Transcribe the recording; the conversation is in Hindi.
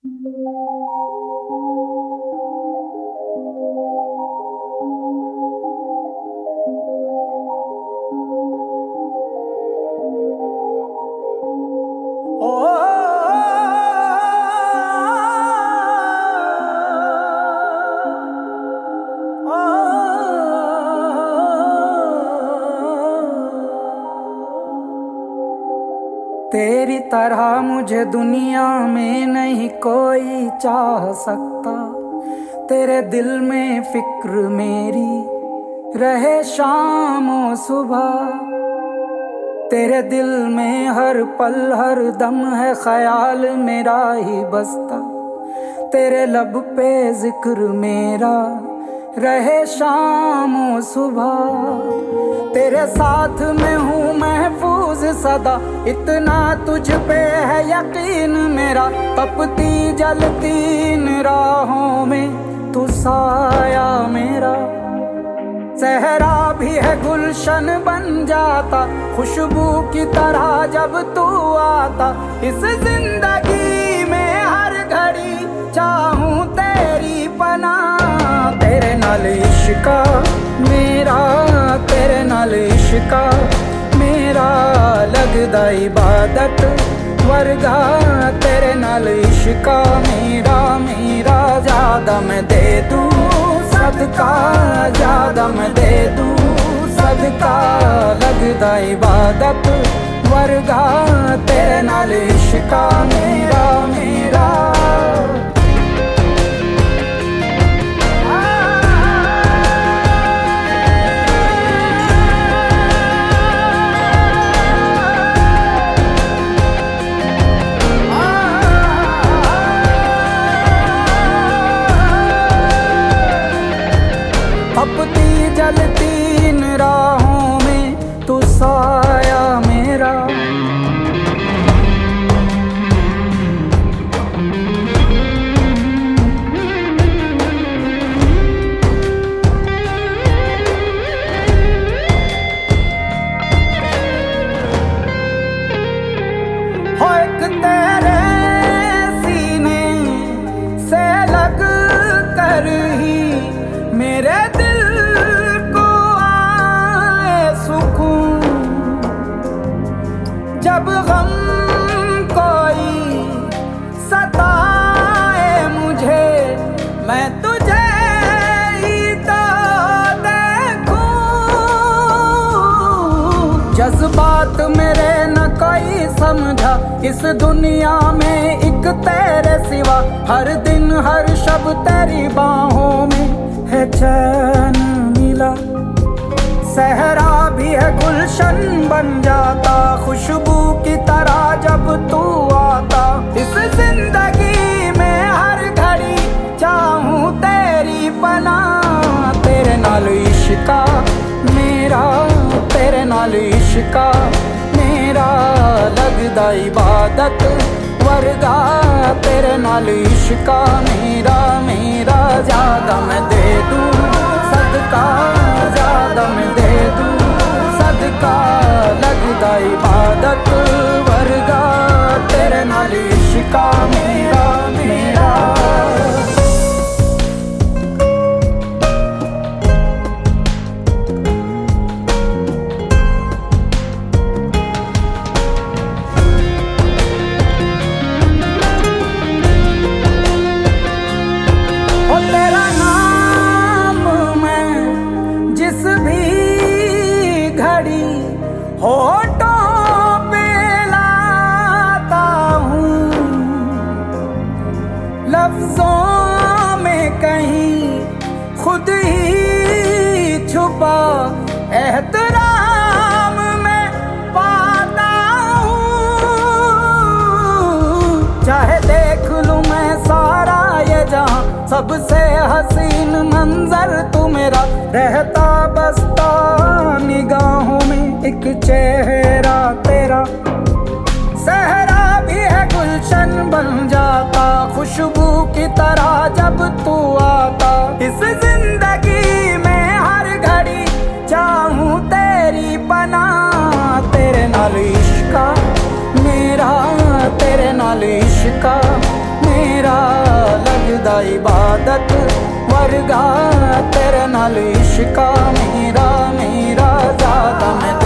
तेरी तरह मुझे दुनिया में नहीं कोई चाह सकता। तेरे दिल में फिक्र मेरी रहे शाम और सुबह। तेरे दिल में हर पल हर दम है ख्याल मेरा ही बसता। तेरे लब पे जिक्र मेरा रहे शाम और सुबह। तेरे साथ में हूँ महफूज सदा, इतना तुझ पे है यकीन मेरा। तपती जलती इन राहों में तू साया मेरा। सहरा भी है गुलशन बन जाता, खुशबू की तरह जब तू आता। इस जिंदगी में हर घड़ी चाहूं तेरी पनाह। तेरे नाल इश्का मेरा, तेरे नाल इश्का मेरा लगदा इबादत वर्गा। तेरे नाल इश्का मेरा मेरा ज्यादा मैं दे दूं सदका, ज्यादा मैं दे दूं सदका। लगदा इबादत वर्गा। तेरे नाल इश्का मेरा मेरा। तपती जलती इन राहों में तू साया मेरा। हो एक तेरे सीने से लग कर ही मेरे दिल को आए सुकून। जब गम कोई सताए मुझे, मैं तुझे ही तो देखूं। जज्बात मेरे न कोई समझा इस दुनिया में एक तेरे सिवा। हर दिन हर शब तेरी बाहों में है चैन मिला। सहरा भी है गुलशन बन जाता, खुशबू की तरह जब तू आता। इस जिंदगी में हर घड़ी चाहूं तेरी पनाह। तेरे नाल इश्का मेरा, तेरे नाल इश्का मेरा लगदा इबादत वर्गा। तेरे नाल इश्का मेरा मेरा ज्यादा मैं दे दूं सदका, ज्यादा मैं दे दूं सदका। लगदा इबादत वर्गा। तेरे नाल इश्का मेरा मेरा। होठों पे लाता हूँ, लफ्जों में कहीं खुद ही छुपा एहतराम में पाता हूँ। चाहे देख लूँ मैं सारा ये जहाँ, सबसे हसीन मंजर तू मेरा। रहता बसता निगाहों में एक चेहरा तेरा। सहरा भी है गुलशन बन जाता, खुशबू की तरह जब तू आता। इस जिंदगी में हर घड़ी चाहूं तेरी पनाह। तेरे नाल इश्का मेरा, तेरे नाल इश्का मेरा तेरा इबादत वर्गा तेरे नाल इश्का मेरा मेरा ज़्यादा मैं